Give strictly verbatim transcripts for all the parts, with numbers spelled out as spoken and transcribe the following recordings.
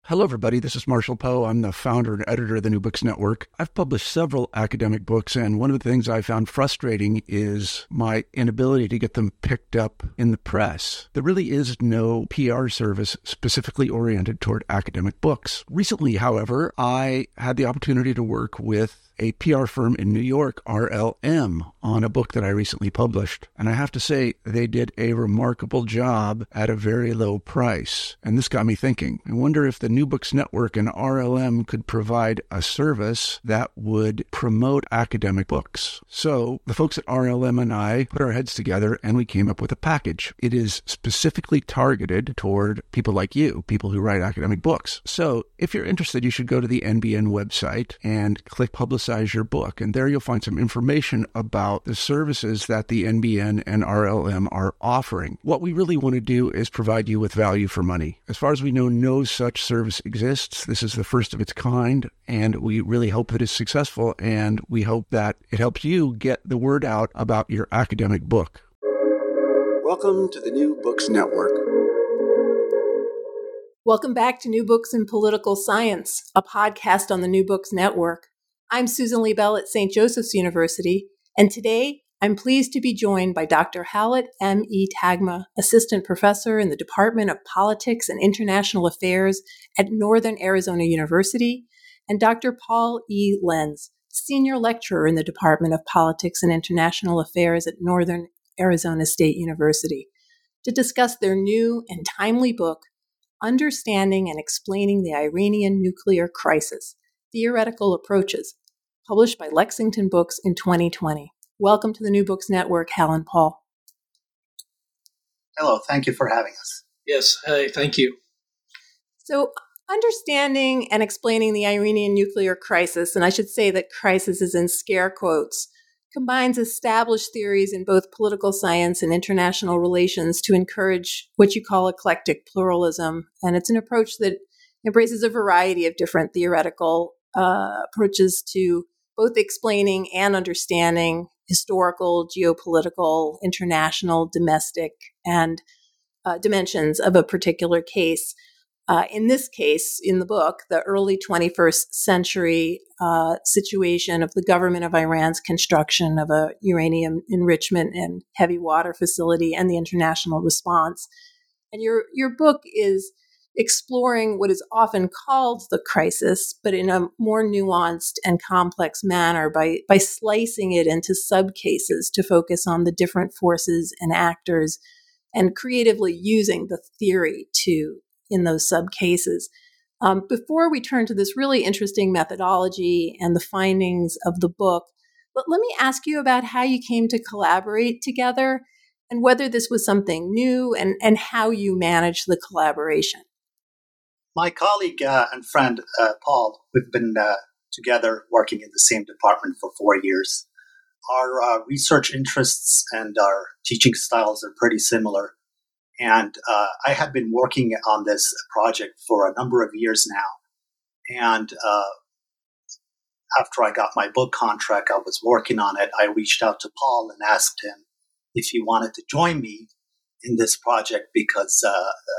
Hello, everybody. This is Marshall Poe. I'm the founder and editor of the New Books Network. I've published several academic books, and one of the things I found frustrating is my inability to get them picked up in the press. There really is no P R service specifically oriented toward academic books. Recently, however, I had the opportunity to work with a P R firm in New York, R L M, on a book that I recently published. And I have to say, they did a remarkable job at a very low price. And this got me thinking. I wonder if the New Books Network and R L M could provide a service that would promote academic books. So the folks at R L M and I put our heads together and we came up with a package. It is specifically targeted toward people like you, people who write academic books. So if you're interested, you should go to the N B N website and click Publicize your book. And there you'll find some information about the services that the N B N and R L M are offering. What we really want to do is provide you with value for money. As far as we know, no such service exists. This is the first of its kind, and we really hope that it's successful, and we hope that it helps you get the word out about your academic book. Welcome to the New Books Network. Welcome back to New Books in Political Science, a podcast on the New Books Network. I'm Susan Liebell at Saint Joseph's University, and today I'm pleased to be joined by Doctor Hallett M E. Tagma, Assistant Professor in the Department of Politics and International Affairs at Northern Arizona University, and Doctor Paul E. Lenz, Senior Lecturer in the Department of Politics and International Affairs at Northern Arizona State University, to discuss their new and timely book, Understanding and Explaining the Iranian Nuclear Crisis: Theoretical Approaches, published by Lexington Books in twenty twenty. Welcome to the New Books Network, Hal and Paul. Hello, thank you for having us. Yes, hey, thank you. So, understanding and explaining the Iranian nuclear crisis, and I should say that crisis is in scare quotes, combines established theories in both political science and international relations to encourage what you call eclectic pluralism. And it's an approach that embraces a variety of different theoretical uh, approaches to both explaining and understanding historical, geopolitical, international, domestic, and uh, dimensions of a particular case. Uh, in this case, in the book, the early twenty-first century uh, situation of the government of Iran's construction of a uranium enrichment and heavy water facility and the international response. And your your book is exploring what is often called the crisis, but in a more nuanced and complex manner by, by slicing it into subcases to focus on the different forces and actors and creatively using the theory to in those subcases. Um, before we turn to this really interesting methodology and the findings of the book, let, let me ask you about how you came to collaborate together and whether this was something new and, and how you managed the collaboration. My colleague uh, and friend, uh, Paul, we've been uh, together working in the same department for four years. Our uh, research interests and our teaching styles are pretty similar. And uh, I have been working on this project for a number of years now. And uh, after I got my book contract, I was working on it. I reached out to Paul and asked him if he wanted to join me in this project because uh,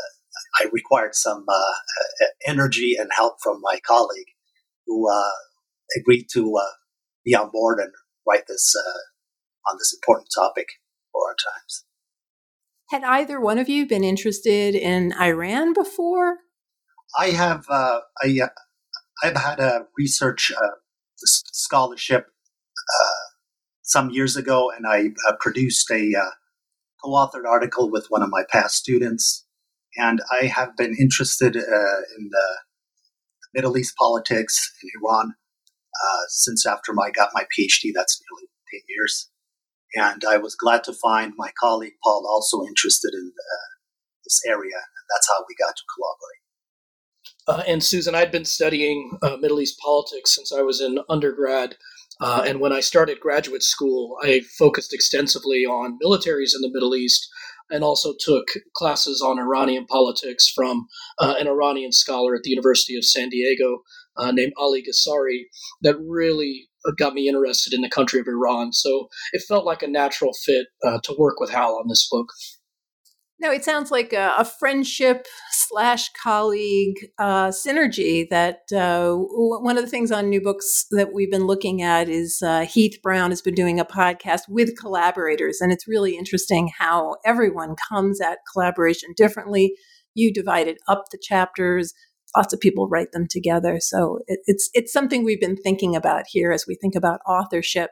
I required some uh, energy and help from my colleague who uh, agreed to uh, be on board and write this uh, on this important topic for our times. Had either one of you been interested in Iran before? I have. Uh, I, uh, I've had a research uh, scholarship uh, some years ago, and I uh, produced a uh, co-authored article with one of my past students. And I have been interested uh, in the Middle East politics in Iran uh, since after I got my PhD. That's nearly ten years. And I was glad to find my colleague Paul also interested in uh, this area. And that's how we got to collaborate. Uh, and Susan, I'd been studying uh, Middle East politics since I was in undergrad. Uh, and when I started graduate school, I focused extensively on militaries in the Middle East and also took classes on Iranian politics from uh, an Iranian scholar at the University of San Diego uh, named Ali Ghassari that really got me interested in the country of Iran. So it felt like a natural fit uh, to work with Hal on this book. No, it sounds like a, a friendship slash colleague uh, synergy that uh, w- one of the things on New Books that we've been looking at is uh, Heath Brown has been doing a podcast with collaborators. And it's really interesting how everyone comes at collaboration differently. You divided up the chapters. Lots of people write them together. So it, it's it's something we've been thinking about here as we think about authorship.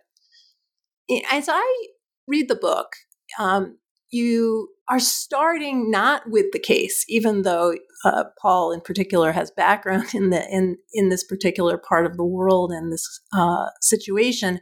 As I read the book, um, you are starting not with the case, even though uh, Paul in particular has background in the in in this particular part of the world and this uh, situation.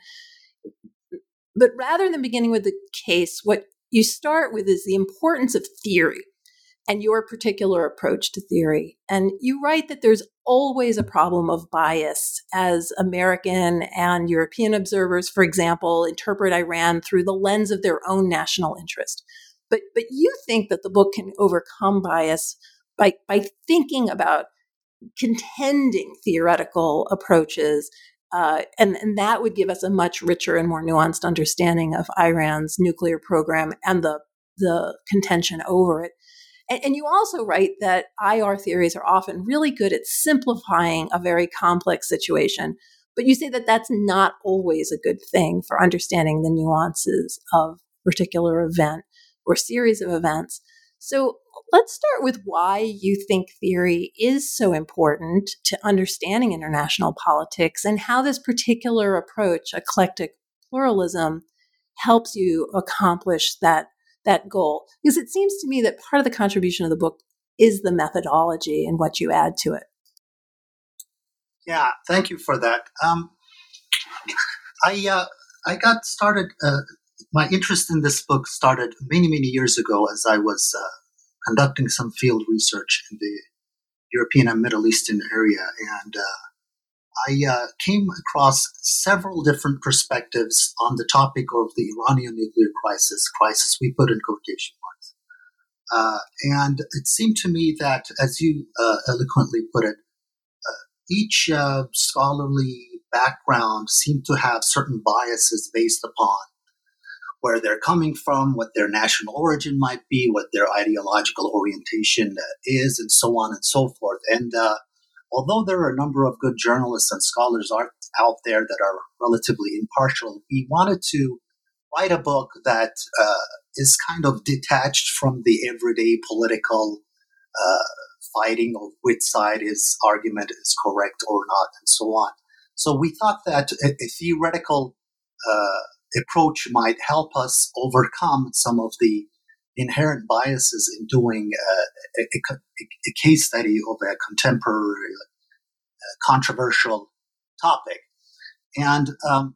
But rather than beginning with the case, what you start with is the importance of theory and your particular approach to theory. And you write that there's always a problem of bias as American and European observers, for example, interpret Iran through the lens of their own national interest. But but you think that the book can overcome bias by by thinking about contending theoretical approaches, uh, and, and that would give us a much richer and more nuanced understanding of Iran's nuclear program and the the contention over it. And, and you also write that I R theories are often really good at simplifying a very complex situation, but you say that that's not always a good thing for understanding the nuances of a particular event or series of events. So let's start with why you think theory is so important to understanding international politics and how this particular approach, eclectic pluralism, helps you accomplish that, that goal. Because it seems to me that part of the contribution of the book is the methodology and what you add to it. Yeah, thank you for that. Um, I uh, I got started, uh, my interest in this book started many, many years ago as I was uh, conducting some field research in the European and Middle Eastern area. And uh, I uh, came across several different perspectives on the topic of the Iranian nuclear crisis, crisis we put in quotation marks. Uh, and it seemed to me that, as you uh, eloquently put it, uh, each uh, scholarly background seemed to have certain biases based upon where they're coming from, what their national origin might be, what their ideological orientation uh, is, and so on and so forth. And uh, although there are a number of good journalists and scholars are out there that are relatively impartial, we wanted to write a book that uh, is kind of detached from the everyday political uh, fighting of which side his argument is correct or not, and so on. So we thought that a, a theoretical uh, approach might help us overcome some of the inherent biases in doing uh, a, a, a case study of a contemporary, uh, controversial topic. And um,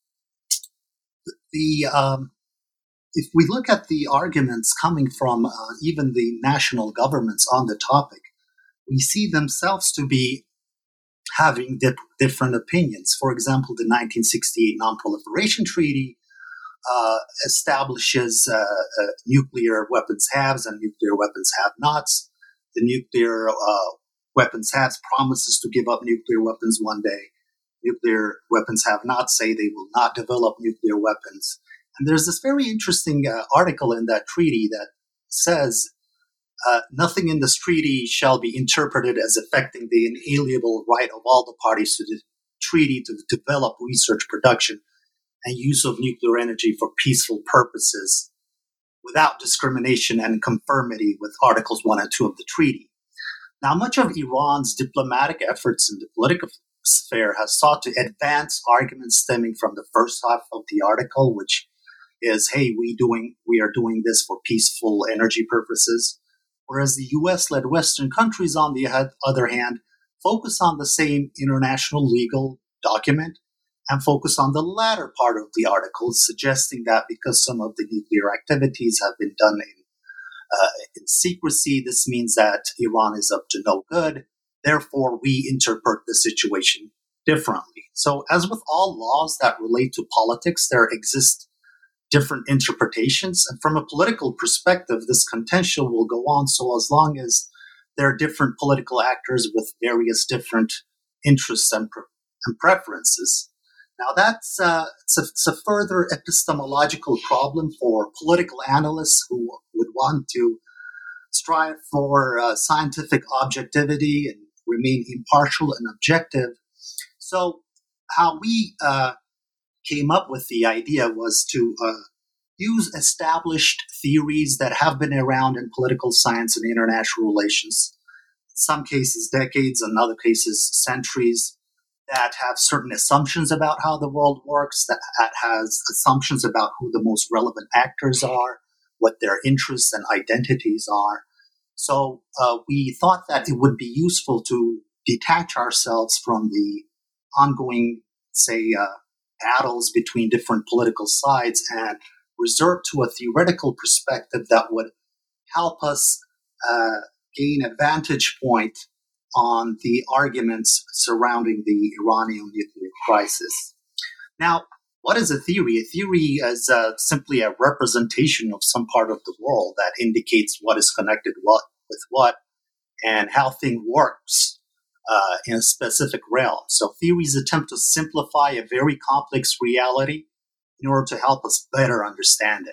the um, if we look at the arguments coming from uh, even the national governments on the topic, we see themselves to be having dip- different opinions. For example, the nineteen sixty-eight Non-Proliferation Treaty uh, establishes uh, uh, nuclear weapons haves and nuclear weapons have-nots. The nuclear uh, weapons haves promises to give up nuclear weapons one day. Nuclear weapons have-nots say they will not develop nuclear weapons. And there's this very interesting uh, article in that treaty that says Uh, nothing in this treaty shall be interpreted as affecting the inalienable right of all the parties to the treaty to develop, research, production, and use of nuclear energy for peaceful purposes without discrimination and conformity with Articles one and two of the treaty. Now, much of Iran's diplomatic efforts in the political sphere has sought to advance arguments stemming from the first half of the article, which is, hey, we doing we are doing this for peaceful energy purposes. Whereas the U S-led Western countries, on the other hand, focus on the same international legal document and focus on the latter part of the article, suggesting that because some of the nuclear activities have been done in, uh, in secrecy, this means that Iran is up to no good. Therefore, we interpret the situation differently. So, as with all laws that relate to politics, there exist different interpretations. And from a political perspective, this contention will go on so as long as there are different political actors with various different interests and, pre- and preferences. Now, that's uh, it's, a, it's a further epistemological problem for political analysts who would want to strive for uh, scientific objectivity and remain impartial and objective. So how we uh, came up with the idea was to uh, use established theories that have been around in political science and international relations, in some cases decades, in other cases centuries, that have certain assumptions about how the world works, that has assumptions about who the most relevant actors are, what their interests and identities are. So uh, we thought that it would be useful to detach ourselves from the ongoing, say, uh, battles between different political sides and resort to a theoretical perspective that would help us uh, gain a vantage point on the arguments surrounding the Iranian nuclear crisis. Now, what is a theory? A theory is uh, simply a representation of some part of the world that indicates what is connected what, with what and how thing works uh, in a specific realm. So theories attempt to simplify a very complex reality in order to help us better understand it.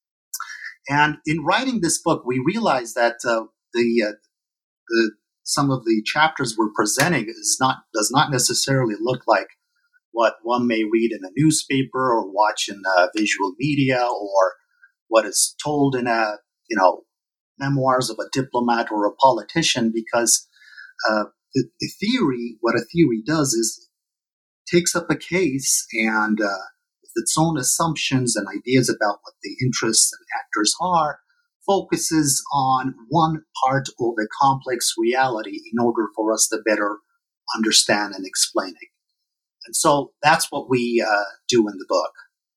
And in writing this book, we realized that uh, the, uh, the some of the chapters we're presenting is not does not necessarily look like what one may read in a newspaper or watch in uh, visual media or what is told in a you know memoirs of a diplomat or a politician, because uh, the, the theory, what a theory does is takes up a case and uh, with its own assumptions and ideas about what the interests and actors are, focuses on one part of a complex reality in order for us to better understand and explain it. And so that's what we uh, do in the book.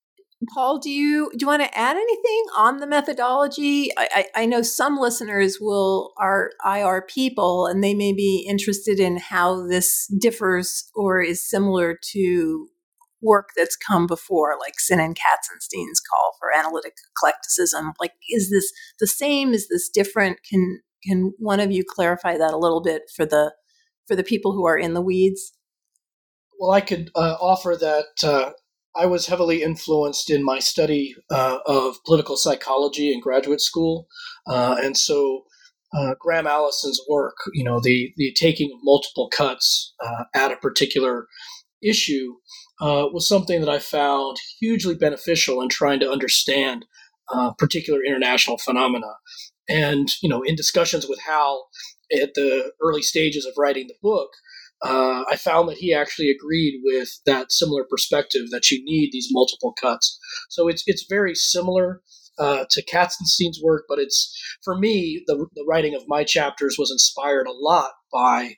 Paul, do you do you want to add anything on the methodology? I, I, I know some listeners will are I R people, and they may be interested in how this differs or is similar to work that's come before, like Sinan Katzenstein's call for analytic eclecticism. Like, is this the same? Is this different? Can can one of you clarify that a little bit for the for the people who are in the weeds? Well, I could uh, offer that uh, I was heavily influenced in my study uh, of political psychology in graduate school, uh, and so uh, Graham Allison's work, you know, the the taking of multiple cuts uh, at a particular issue, uh, was something that I found hugely beneficial in trying to understand uh, particular international phenomena. And you know, in discussions with Hal at the early stages of writing the book, Uh, I found that he actually agreed with that similar perspective that you need these multiple cuts. So it's it's very similar uh, to Katzenstein's work, but it's for me the the writing of my chapters was inspired a lot by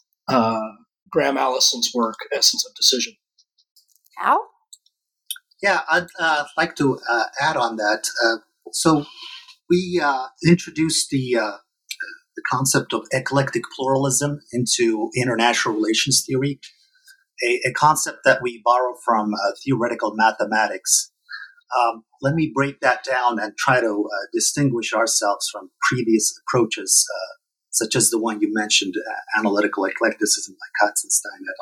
uh, Graham Allison's work, Essence of Decision. Hal? Yeah, I'd uh, like to uh, add on that. Uh, so we uh, introduced the uh, the concept of eclectic pluralism into international relations theory, a, a concept that we borrow from uh, theoretical mathematics. Um, let me break that down and try to uh, distinguish ourselves from previous approaches, uh, such as the one you mentioned, uh, analytical eclecticism by Katzenstein et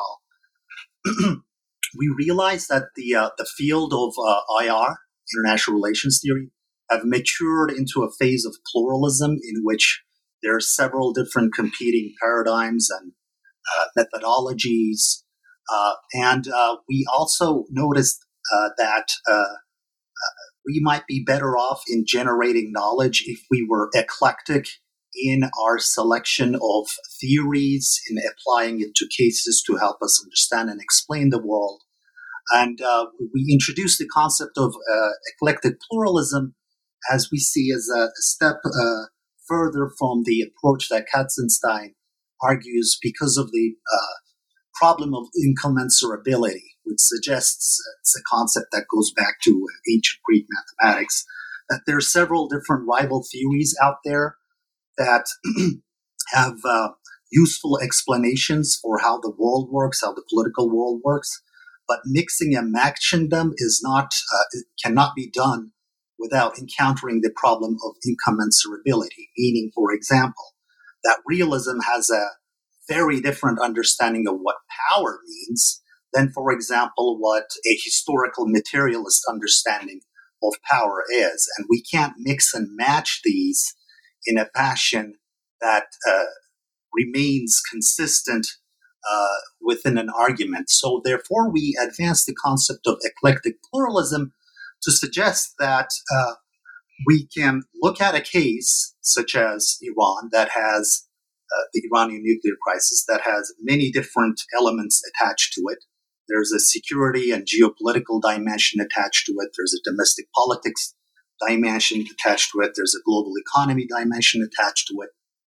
al. We realize that the uh, the field of uh, I R, international relations theory, have matured into a phase of pluralism in which there are several different competing paradigms and uh, methodologies. Uh, and uh, we also noticed uh, that uh, uh, we might be better off in generating knowledge if we were eclectic in our selection of theories, in applying it to cases to help us understand and explain the world. And uh, we introduced the concept of uh, eclectic pluralism as we see as a step uh, further from the approach that Katzenstein argues because of the uh, problem of incommensurability, which suggests uh, it's a concept that goes back to ancient Greek mathematics, that there are several different rival theories out there that have uh, useful explanations for how the world works, how the political world works, but mixing and matching them is not, uh, it cannot be done without encountering the problem of incommensurability, meaning, for example, that realism has a very different understanding of what power means than, for example, what a historical materialist understanding of power is. And we can't mix and match these in a fashion that uh, remains consistent uh, within an argument. So therefore, we advance the concept of eclectic pluralism to suggest that uh, we can look at a case such as Iran that has uh, the Iranian nuclear crisis that has many different elements attached to it. There's a security and geopolitical dimension attached to it. There's a domestic politics dimension attached to it. There's a global economy dimension attached to it,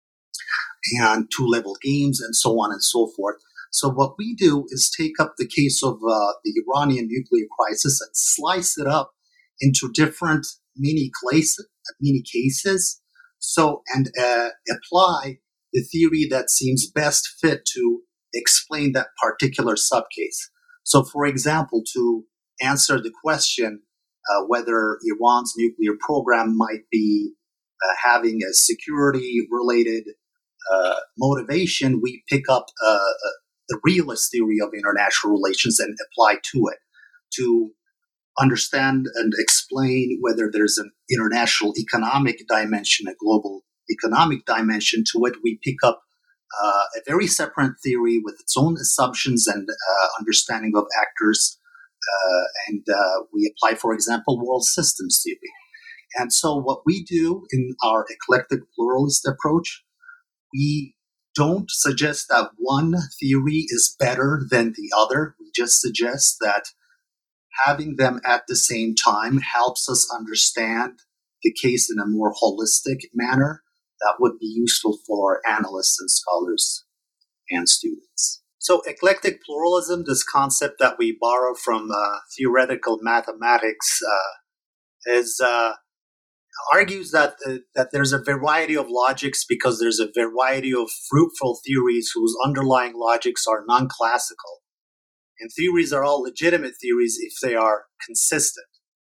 and two-level games, and so on and so forth. So what we do is take up the case of uh, the Iranian nuclear crisis and slice it up into different mini cases, mini cases. So and uh, apply the theory that seems best fit to explain that particular subcase. So, for example, to answer the question uh, whether Iran's nuclear program might be uh, having a security-related uh, motivation, we pick up uh, the realist theory of international relations and apply to it to understand and explain whether there's an international economic dimension, a global economic dimension to it. We pick up uh, a very separate theory with its own assumptions and uh, understanding of actors, uh, and uh, we apply, for example, world systems theory. And so what we do in our eclectic pluralist approach, we don't suggest that one theory is better than the other. We just suggest that having them at the same time helps us understand the case in a more holistic manner that would be useful for analysts and scholars and students. So eclectic pluralism, this concept that we borrow from uh, theoretical mathematics, uh, is uh, argues that uh, that there's a variety of logics because there's a variety of fruitful theories whose underlying logics are non-classical. And theories are all legitimate theories if they are consistent.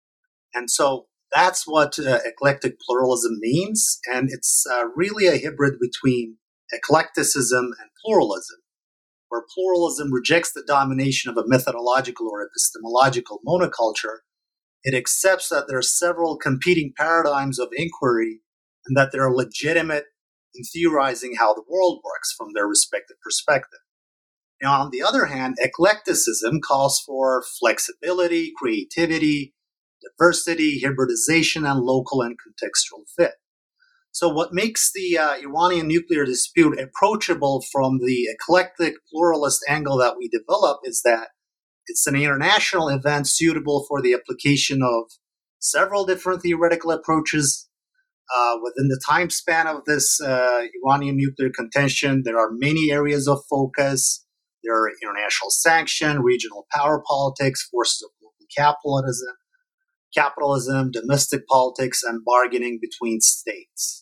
And so that's what uh, eclectic pluralism means. And it's uh, really a hybrid between eclecticism and pluralism, where pluralism rejects the domination of a methodological or epistemological monoculture. It accepts that there are several competing paradigms of inquiry and that they're legitimate in theorizing how the world works from their respective perspective. Now, on the other hand, eclecticism calls for flexibility, creativity, diversity, hybridization, and local and contextual fit. So what makes the uh, Iranian nuclear dispute approachable from the eclectic pluralist angle that we develop is that it's an international event suitable for the application of several different theoretical approaches. Uh, within the time span of this uh, Iranian nuclear contention, there are many areas of focus. There are international sanction, regional power politics, forces of global capitalism, capitalism, domestic politics, and bargaining between states.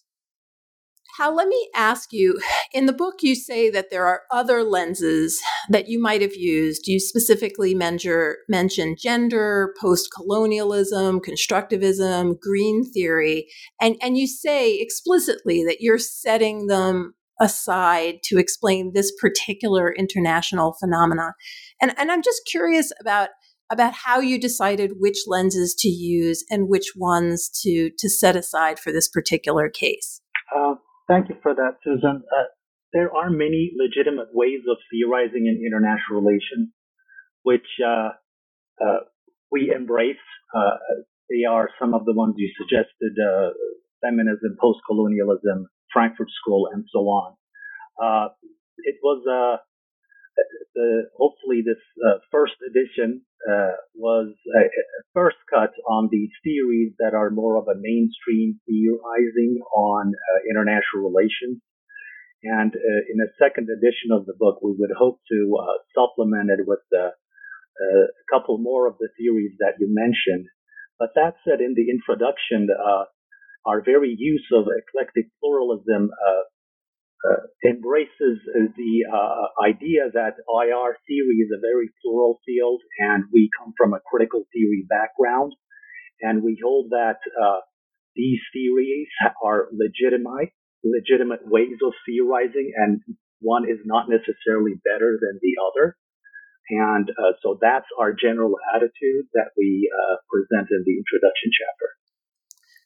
Hal, let me ask you, in the book you say that there are other lenses that you might have used. You specifically mention, mention gender, post-colonialism, constructivism, green theory, and, and you say explicitly that you're setting them aside to explain this particular international phenomena. And, and I'm just curious about, about how you decided which lenses to use and which ones to, to set aside for this particular case. Uh, thank you for that, Susan. Uh, there are many legitimate ways of theorizing in international relations, which uh, uh, we embrace. Uh, they are some of the ones you suggested, uh, feminism, post-colonialism, Frankfurt School, and so on. Uh, it was uh, the, hopefully this uh, first edition uh, was a, a first cut on these theories that are more of a mainstream theorizing on uh, international relations. And uh, in a second edition of the book, we would hope to uh, supplement it with uh, a couple more of the theories that you mentioned. But that said, in the introduction, uh, our very use of eclectic pluralism uh, uh, embraces the uh, idea that I R theory is a very plural field, and we come from a critical theory background, and we hold that uh, these theories are legitimate, legitimate ways of theorizing, and one is not necessarily better than the other. And uh, so that's our general attitude that we uh, present in the introduction chapter.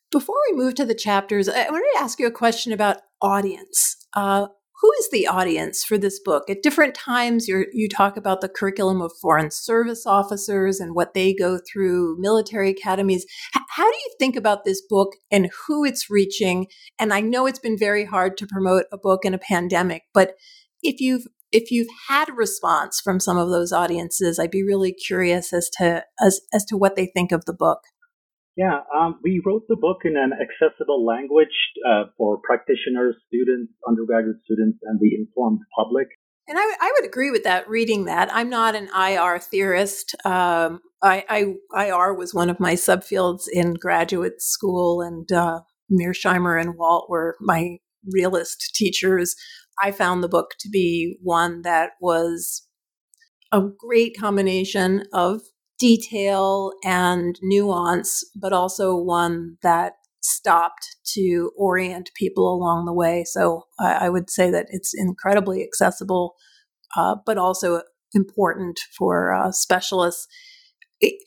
Before we move to the chapters, I wanted to ask you a question about audience. Uh, who is the audience for this book? At different times, you you talk about the curriculum of foreign service officers and what they go through, military academies. H- how do you think about this book and who it's reaching? And I know it's been very hard to promote a book in a pandemic, but if you've if you've had a response from some of those audiences, I'd be really curious as to as as to what they think of the book. Yeah, um, we wrote the book in an accessible language uh, for practitioners, students, undergraduate students, and the informed public. And I, I would agree with that, reading that. I'm not an I R theorist. Um, I, I, I R was one of my subfields in graduate school, and uh, Mearsheimer and Walt were my realist teachers. I found the book to be one that was a great combination of detail and nuance, but also one that stopped to orient people along the way. So I, I would say that it's incredibly accessible, uh, but also important for uh, specialists. It,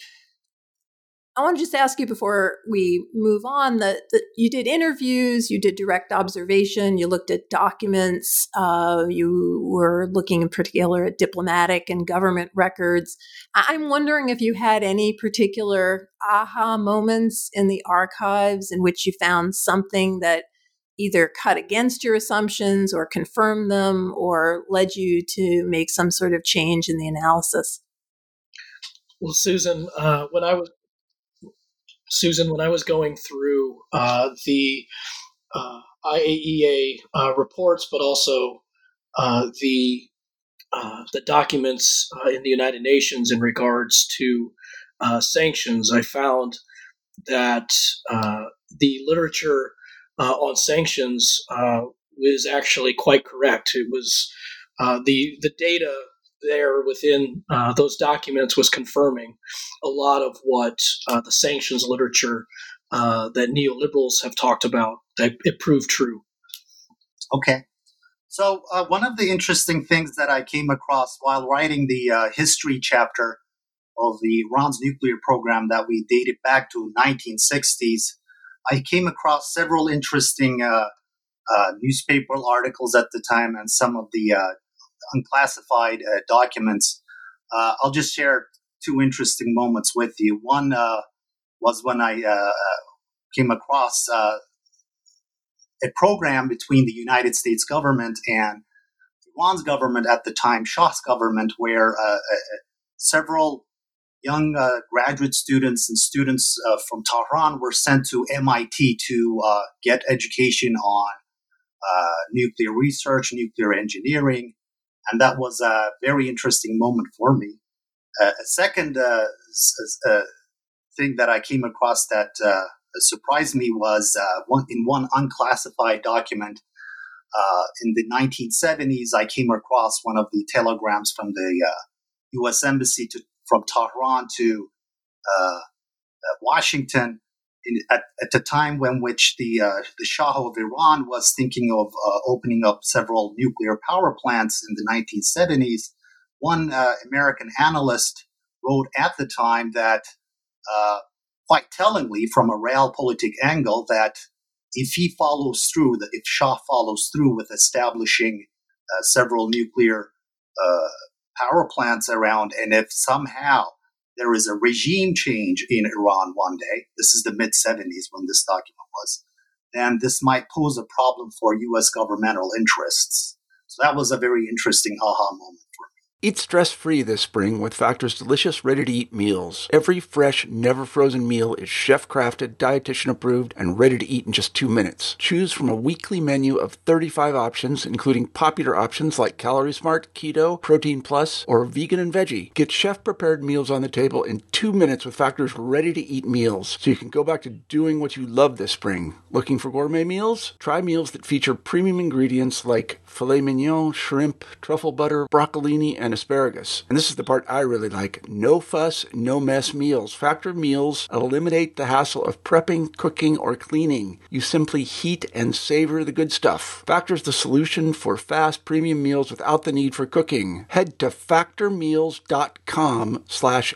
I want to just ask you before we move on that, that you did interviews, you did direct observation, you looked at documents, uh, you were looking in particular at diplomatic and government records. I'm wondering if you had any particular aha moments in the archives in which you found something that either cut against your assumptions or confirmed them or led you to make some sort of change in the analysis. Well, Susan, uh, when I was Susan, when I was going through uh, the uh, I A E A uh, reports, but also uh, the uh, the documents uh, in the United Nations in regards to uh, sanctions, I found that uh, the literature uh, on sanctions uh, was actually quite correct. It was uh, the the data there within uh, those documents was confirming a lot of what uh, the sanctions literature uh, that neoliberals have talked about. That it proved true. Okay. So uh, one of the interesting things that I came across while writing the uh, history chapter of the Iran's nuclear program that we dated back to nineteen sixties, I came across several interesting uh, uh, newspaper articles at the time and some of the uh, unclassified uh, documents. Uh, I'll just share two interesting moments with you. One uh, was when I uh, came across uh, a program between the United States government and Iran's government at the time, Shah's government, where uh, uh, several young uh, graduate students and students uh, from Tehran were sent to M I T to uh, get education on uh, nuclear research, nuclear engineering. And that was a very interesting moment for me. Uh, a second uh, uh, thing that I came across that uh, surprised me was uh, one, in one unclassified document uh, in the nineteen seventies, I came across one of the telegrams from the uh, U S Embassy to, from Tehran to uh, Washington in, at, at the time when which the uh, the Shah of Iran was thinking of uh, opening up several nuclear power plants in the nineteen seventies. One uh, American analyst wrote at the time that, uh, quite tellingly, from a realpolitik angle, that if he follows through, that if Shah follows through with establishing uh, several nuclear uh, power plants around, and if somehow there is a regime change in Iran one day, this is the mid seventies when this document was, then this might pose a problem for U S governmental interests. So that was a very interesting aha moment for me. Eat stress-free this spring with Factor's delicious, ready-to-eat meals. Every fresh, never-frozen meal is chef-crafted, dietitian-approved, and ready to eat in just two minutes. Choose from a weekly menu of thirty-five options, including popular options like Calorie Smart, Keto, Protein Plus, or Vegan and Veggie. Get chef-prepared meals on the table in two minutes with Factor's ready-to-eat meals, so you can go back to doing what you love this spring. Looking for gourmet meals? Try meals that feature premium ingredients like filet mignon, shrimp, truffle butter, broccolini, and and asparagus. And this is the part I really like. No fuss, no mess meals. Factor meals eliminate the hassle of prepping, cooking, or cleaning. You simply heat and savor the good stuff. Factor's the solution for fast premium meals without the need for cooking. Head to factormeals.com slash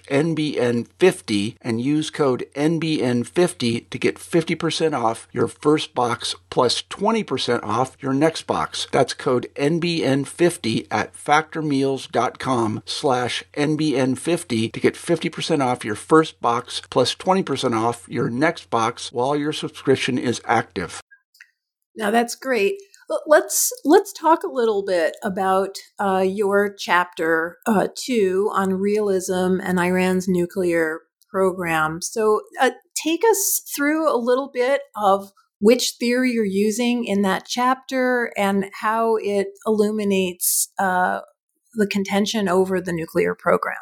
NBN50 and use code N B N fifty to get fifty percent off your first box plus twenty percent off your next box. That's code N B N fifty at factormeals.com slash NBN50 to get fifty percent off your first box plus twenty percent off your next box while your subscription is active. Now that's great. Let's let's talk a little bit about uh, your chapter uh, two on realism and Iran's nuclear program. So uh, take us through a little bit of which theory you're using in that chapter and how it illuminates uh, the contention over the nuclear program.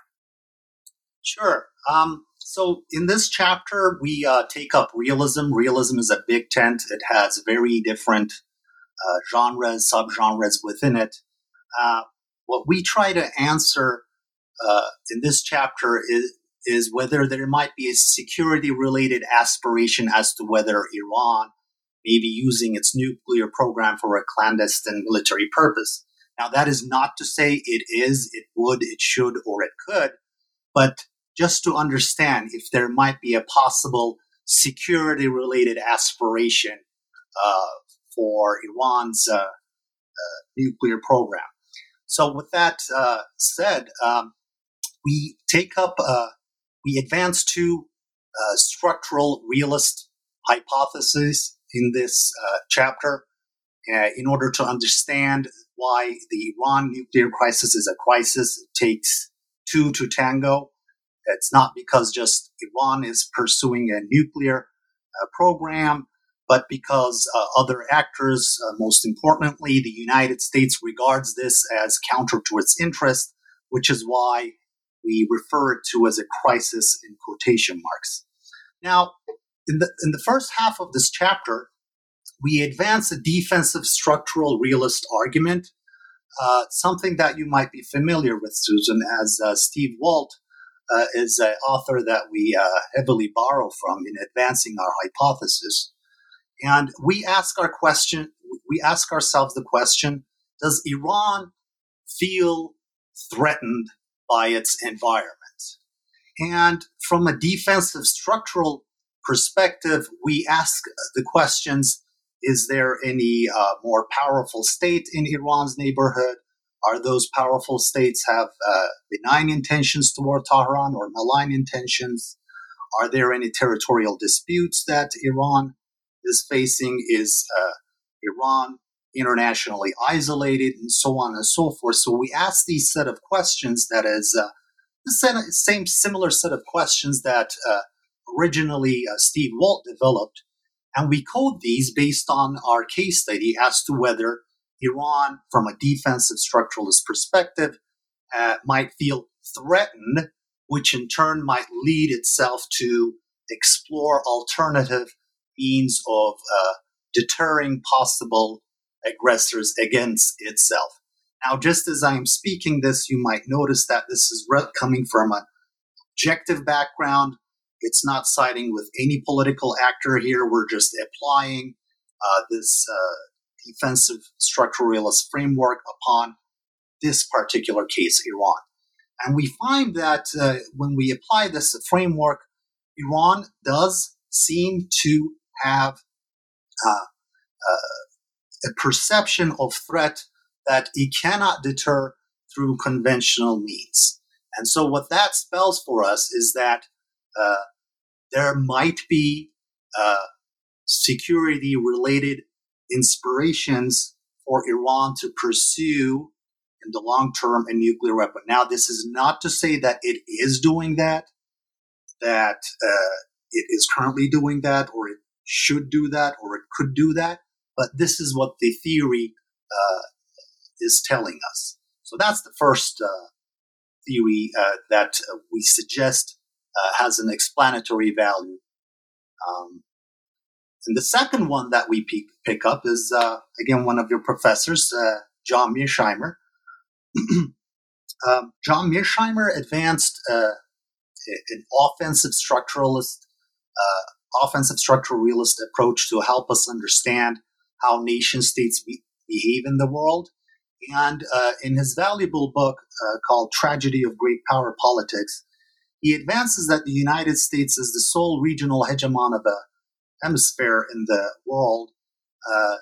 Sure. Um, so in this chapter, we uh, take up realism. Realism is a big tent. It has very different uh, genres, subgenres within it. Uh, what we try to answer uh, in this chapter is, is whether there might be a security-related aspiration as to whether Iran may be using its nuclear program for a clandestine military purpose. Now, that is not to say it is, it would, it should, or it could, but just to understand if there might be a possible security-related aspiration uh, for Iran's uh, uh, nuclear program. So with that uh, said, um, we take up, uh, we advance two uh, structural realist hypotheses in this uh, chapter uh, in order to understand why the Iran nuclear crisis is a crisis. It takes two to tango. It's not because just Iran is pursuing a nuclear uh, program, but because uh, other actors, uh, most importantly, the United States regards this as counter to its interest, which is why we refer it to as a crisis in quotation marks. Now, in the, in the first half of this chapter, we advance a defensive structural realist argument, uh, something that you might be familiar with, Susan, as uh, Steve Walt uh, is an author that we uh, heavily borrow from in advancing our hypothesis. And we ask our question, we ask ourselves the question, does Iran feel threatened by its environment? And from a defensive structural perspective, we ask the questions, is there any uh, more powerful state in Iran's neighborhood? Are those powerful states have uh, benign intentions toward Tehran or malign intentions? Are there any territorial disputes that Iran is facing? Is uh, Iran internationally isolated, and so on and so forth? So we ask these set of questions that is uh, the same similar set of questions that uh, originally uh, Steve Walt developed, and we code these based on our case study as to whether Iran, from a defensive structuralist perspective, uh, might feel threatened, which in turn might lead itself to explore alternative means of uh, deterring possible aggressors against itself. Now, just as I am speaking this, you might notice that this is coming from an objective background. It's not siding with any political actor here. We're just applying uh, this uh, defensive structural realist framework upon this particular case, Iran. And we find that uh, when we apply this framework, Iran does seem to have uh, uh, a perception of threat that it cannot deter through conventional means. And so what that spells for us is that uh, there might be uh, security-related inspirations for Iran to pursue in the long term a nuclear weapon. Now, this is not to say that it is doing that, that uh, it is currently doing that, or it should do that, or it could do that, but this is what the theory uh, is telling us. So that's the first uh, theory uh, that uh, we suggest uh, has an explanatory value. Um, and the second one that we pick, pick up is, uh, again, one of your professors, uh, John Mearsheimer. Um, John Mearsheimer advanced uh, an offensive structuralist, uh, offensive structural realist approach to help us understand how nation states be- behave in the world. And uh, in his valuable book uh, called Tragedy of Great Power Politics, he advances that the United States is the sole regional hegemon of a hemisphere in the world, uh,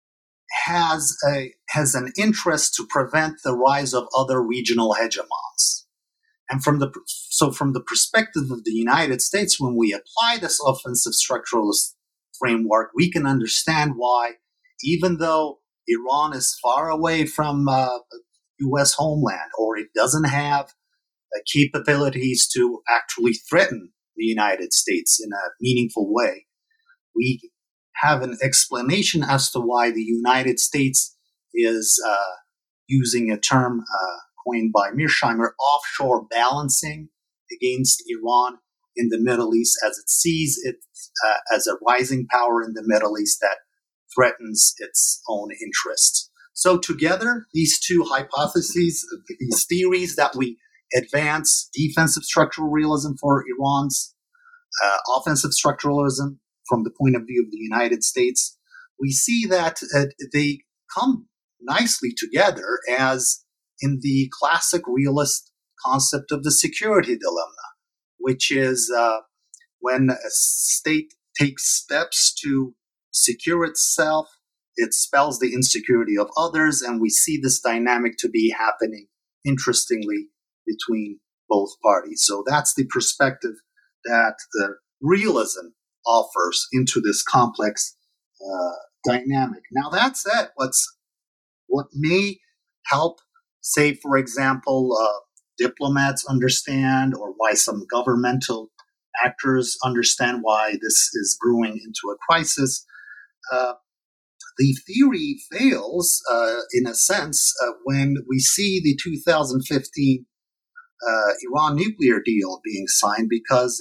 has a has an interest to prevent the rise of other regional hegemons. And from the so from the perspective of the United States, when we apply this offensive structuralist framework, we can understand why, even though Iran is far away from uh, U S homeland, or it doesn't have uh, capabilities to actually threaten the United States in a meaningful way, we have an explanation as to why the United States is uh, using a term uh, coined by Mearsheimer, offshore balancing against Iran in the Middle East, as it sees it uh, as a rising power in the Middle East that threatens its own interests. So together, these two hypotheses, these theories that we advance, defensive structural realism for Iran's uh, offensive structuralism from the point of view of the United States, we see that uh, they come nicely together as in the classic realist concept of the security dilemma, which is uh, when a state takes steps to secure itself, it spells the insecurity of others, and we see this dynamic to be happening, interestingly, between both parties. So that's the perspective that the realism offers into this complex uh, dynamic. Now, that said, what's what may help, say, for example, uh, diplomats understand, or why some governmental actors understand why this is brewing into a crisis. Uh, the theory fails, uh, in a sense, uh, when we see the two thousand fifteen uh, Iran nuclear deal being signed, because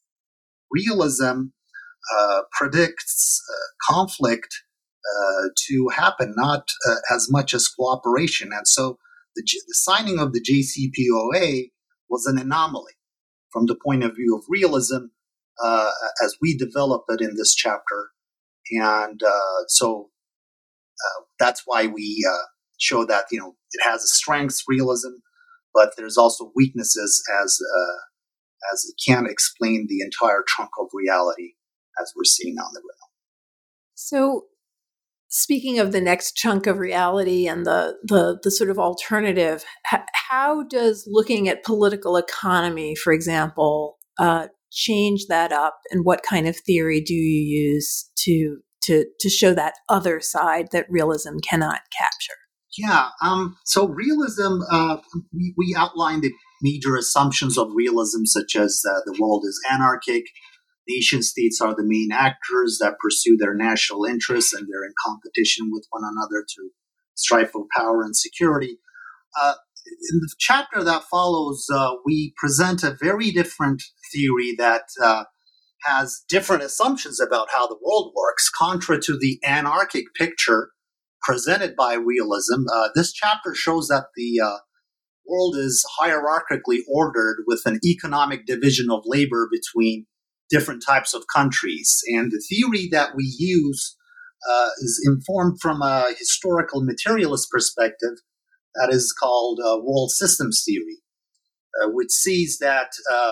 realism uh, predicts uh, conflict uh, to happen, not uh, as much as cooperation. And so the, the signing of the J C P O A was an anomaly from the point of view of realism, uh, as we develop it in this chapter. And uh, so uh, that's why we uh, show that, you know, it has a strengths, realism, but there's also weaknesses, as uh, as it can't explain the entire chunk of reality as we're seeing on the ground. So, speaking of the next chunk of reality and the the, the sort of alternative, h- how does looking at political economy, for example, uh, change that up, and what kind of theory do you use to to to show that other side that realism cannot capture? Yeah, um, so realism, uh, we, we outlined the major assumptions of realism, such as uh, the world is anarchic, nation states are the main actors that pursue their national interests, and they're in competition with one another to strive for power and security. Uh, in the chapter that follows, uh, we present a very different theory that uh, has different assumptions about how the world works, contra to the anarchic picture presented by realism. Uh, this chapter shows that the uh, world is hierarchically ordered with an economic division of labor between different types of countries. And the theory that we use uh, is informed from a historical materialist perspective that is called uh, world systems theory, uh, which sees that, uh,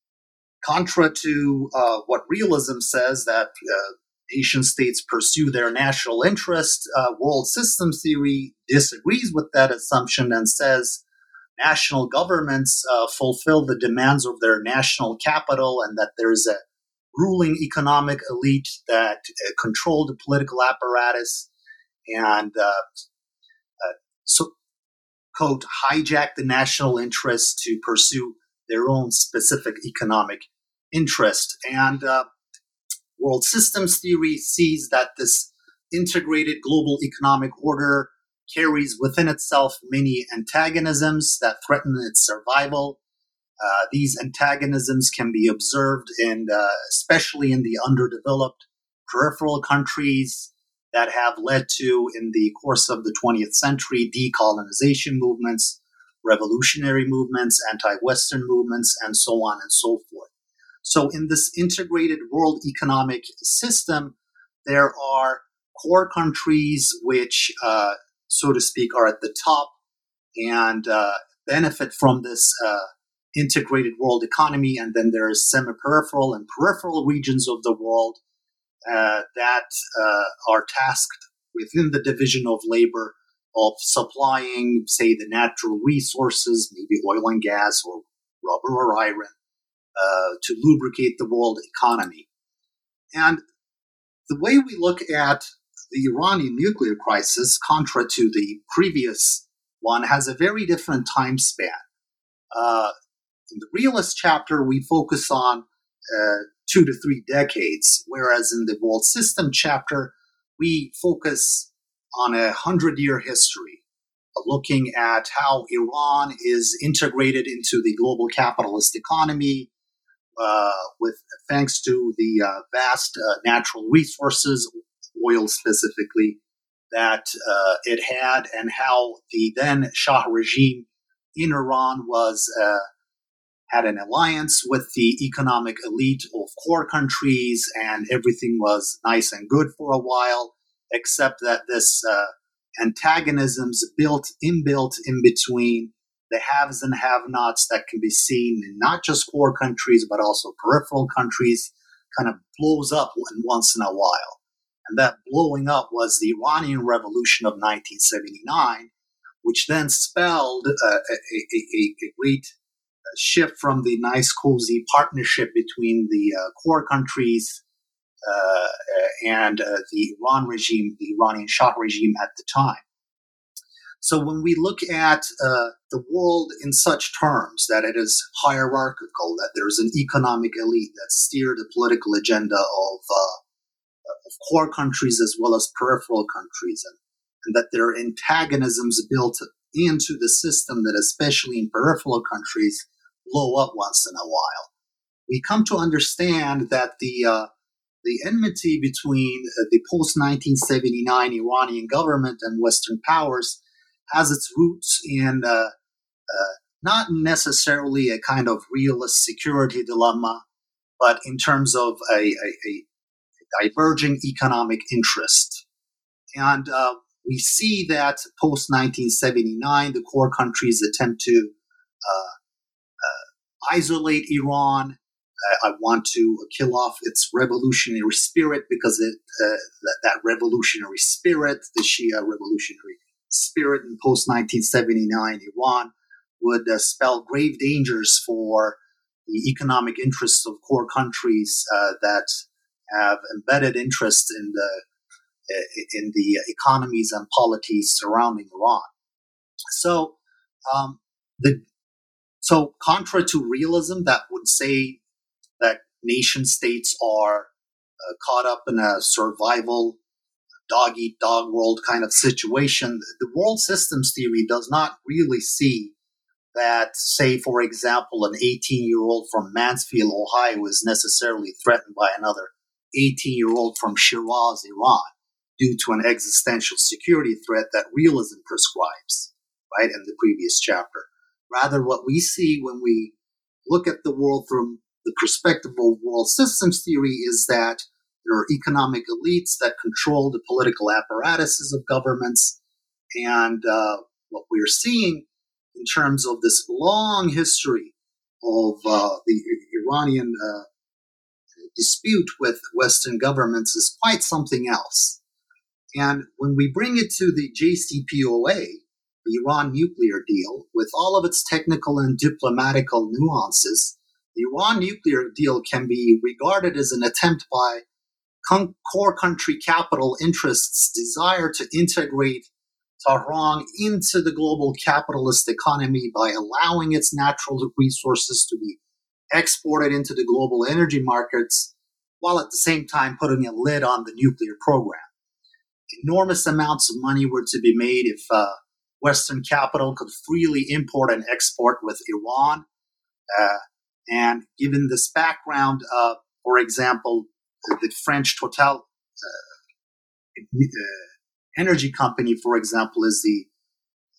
contra to uh, what realism says, that uh, nation states pursue their national interest, uh, world systems theory disagrees with that assumption and says national governments uh, fulfill the demands of their national capital, and that there is a ruling economic elite that uh, control the political apparatus and uh, uh, so, quote, hijack the national interest to pursue their own specific economic interest. And uh, world systems theory sees that this integrated global economic order carries within itself many antagonisms that threaten its survival. Uh, these antagonisms can be observed in, uh, especially in the underdeveloped peripheral countries that have led to, in the course of the twentieth century, decolonization movements, revolutionary movements, anti-Western movements, and so on and so forth. So in this integrated world economic system, there are core countries which, uh, so to speak, are at the top and uh, benefit from this uh, integrated world economy. And then there's semi-peripheral and peripheral regions of the world uh, that uh, are tasked within the division of labor of supplying, say, the natural resources, maybe oil and gas or rubber or iron, uh, to lubricate the world economy. And the way we look at the Iranian nuclear crisis, contra to the previous one, has a very different time span. Uh, in the realist chapter, we focus on uh, two to three decades, whereas in the world system chapter, we focus on a hundred-year history, uh, looking at how Iran is integrated into the global capitalist economy, uh, with thanks to the uh, vast uh, natural resources, oil specifically, that uh, it had, and how the then Shah regime in Iran was uh, had an alliance with the economic elite of core countries, and everything was nice and good for a while, except that this uh, antagonisms built inbuilt in between the haves and have-nots that can be seen in not just core countries but also peripheral countries kind of blows up once in a while. And that blowing up was the Iranian Revolution of nineteen seventy-nine, which then spelled uh, a, a, a, a great shift from the nice, cozy partnership between the uh, core countries uh, and uh, the Iran regime, the Iranian Shah regime at the time. So when we look at uh, the world in such terms that it is hierarchical, that there's an economic elite that steer the political agenda of, uh, of core countries as well as peripheral countries, and, and that there are antagonisms built into the system that, especially in peripheral countries, blow up once in a while, we come to understand that the uh, the enmity between uh, the post nineteen seventy-nine Iranian government and Western powers has its roots in uh, uh, not necessarily a kind of realist security dilemma, but in terms of a, a, a diverging economic interest. And uh, we see that post nineteen seventy-nine, the core countries attempt to uh, uh, isolate Iran. I want to kill off its revolutionary spirit because it, uh, that, that revolutionary spirit, the Shia revolutionary spirit in post nineteen seventy-nine Iran, would uh, spell grave dangers for the economic interests of core countries uh, that have embedded interest in the in the economies and polities surrounding Iran. So, um, the so contra to realism that would say that nation states are uh, caught up in a survival, dog-eat-dog world kind of situation. The world systems theory does not really see that, say, for example, an eighteen-year-old from Mansfield, Ohio, is necessarily threatened by another eighteen-year-old from Shiraz, Iran, due to an existential security threat that realism prescribes, right, in the previous chapter. Rather, what we see when we look at the world from the perspective of world systems theory is that there are economic elites that control the political apparatuses of governments. And uh, what we're seeing in terms of this long history of uh, the Iranian uh, dispute with Western governments is quite something else. And when we bring it to the J C P O A, the Iran nuclear deal, with all of its technical and diplomatical nuances, the Iran nuclear deal can be regarded as an attempt by con- core country capital interests' desire to integrate Tehran into the global capitalist economy by allowing its natural resources to be exported into the global energy markets, while at the same time putting a lid on the nuclear program. Enormous amounts of money were to be made if uh, Western capital could freely import and export with Iran. Uh, and given this background, uh, for example, the French Total uh, uh, energy company, for example, is the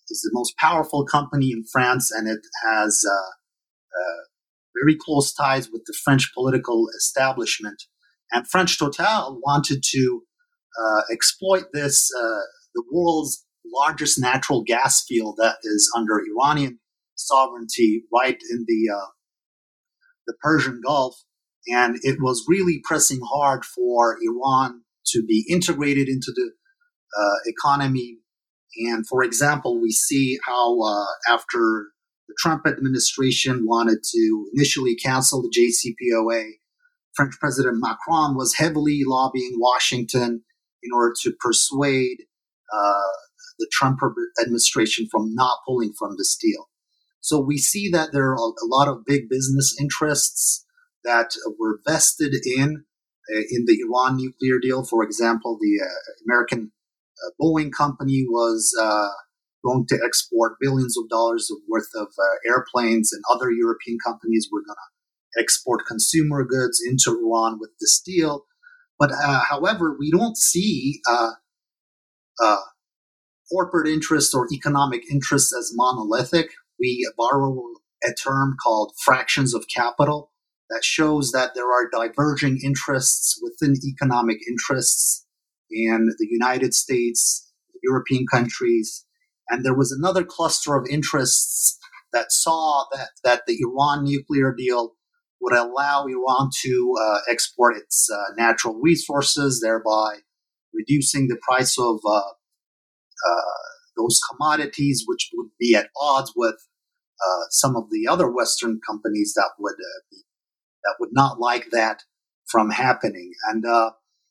is the most powerful company in France, and it has uh, uh, very close ties with the French political establishment. And French Total wanted to uh, exploit this, uh, the world's largest natural gas field that is under Iranian sovereignty, right in the uh, the Persian Gulf. And it was really pressing hard for Iran to be integrated into the uh, economy. And for example, we see how uh, after the Trump administration wanted to initially cancel the J C P O A, French President Macron was heavily lobbying Washington in order to persuade uh, the Trump administration from not pulling from this deal. So we see that there are a lot of big business interests that were vested in uh, in the Iran nuclear deal. For example, the uh, American uh, Boeing company was uh, going to export billions of dollars worth of uh, airplanes, and other European companies were going to export consumer goods into Iran with this deal. But uh, however, we don't see uh, uh, corporate interests or economic interests as monolithic. We borrow a term called fractions of capital that shows that there are diverging interests within economic interests in the United States, European countries. And there was another cluster of interests that saw that, that the Iran nuclear deal would allow Iran to uh, export its uh, natural resources, thereby reducing the price of uh, uh, those commodities, which would be at odds with uh, some of the other Western companies that would uh, be, that would not like that from happening. And uh,